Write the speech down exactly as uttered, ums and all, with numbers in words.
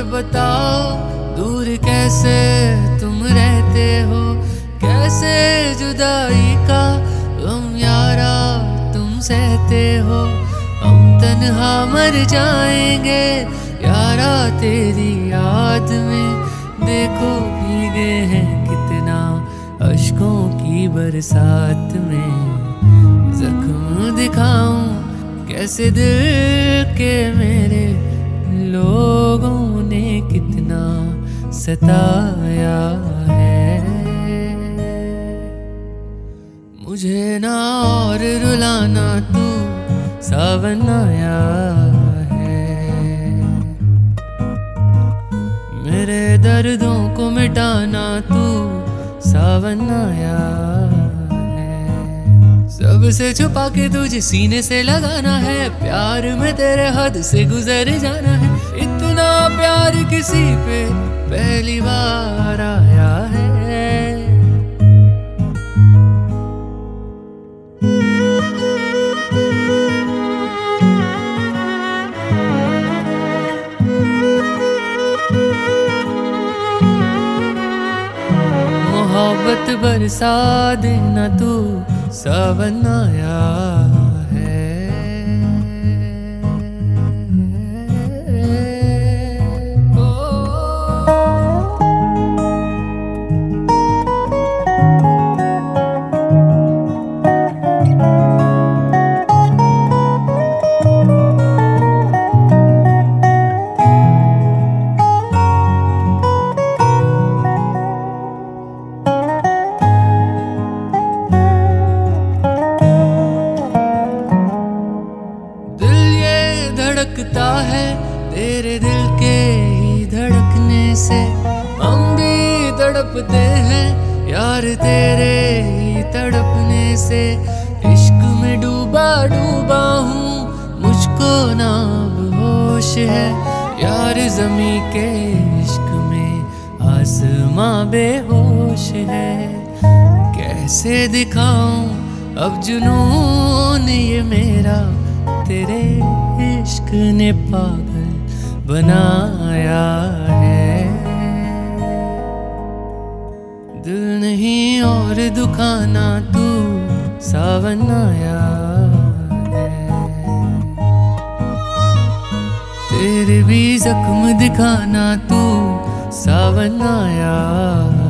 बताओ दूर कैसे तुम रहते हो, कैसे जुदाई का गम यारा तुम सहते हो। हम तन्हा मर जाएंगे यारा तेरी याद में, देखो भीगे हैं कितना अश्कों की बरसात में। जख्म दिखाऊं कैसे दिल के मेरे, लोगों ने कितना सताया है। मुझे ना और रुलाना तू सावन आया है, मेरे दर्दों को मिटाना तू सावन आया है। सबसे छुपा के तुझे सीने से लगाना है, प्यार में तेरे हद से गुजर जाना है। इतना प्यार किसी पे पहली बार आया है। मोहब्बत बरसा देना तू सावन आया है। धड़कता है तेरे दिल के ही धड़कने से, हम भी तड़पते हैं यार तेरे ही तड़पने से। इश्क में डूबा डूबा हूँ, मुझको ना अब होश है यार, ज़मी के इश्क में आसमां बेहोश है। कैसे दिखाऊं अब जुनून ये मेरा, तेरे इश्क ने पागल बनाया है। दिल नहीं और दुखाना तू सावन आया है, तेरे भी जख्म दिखाना तू सावन आया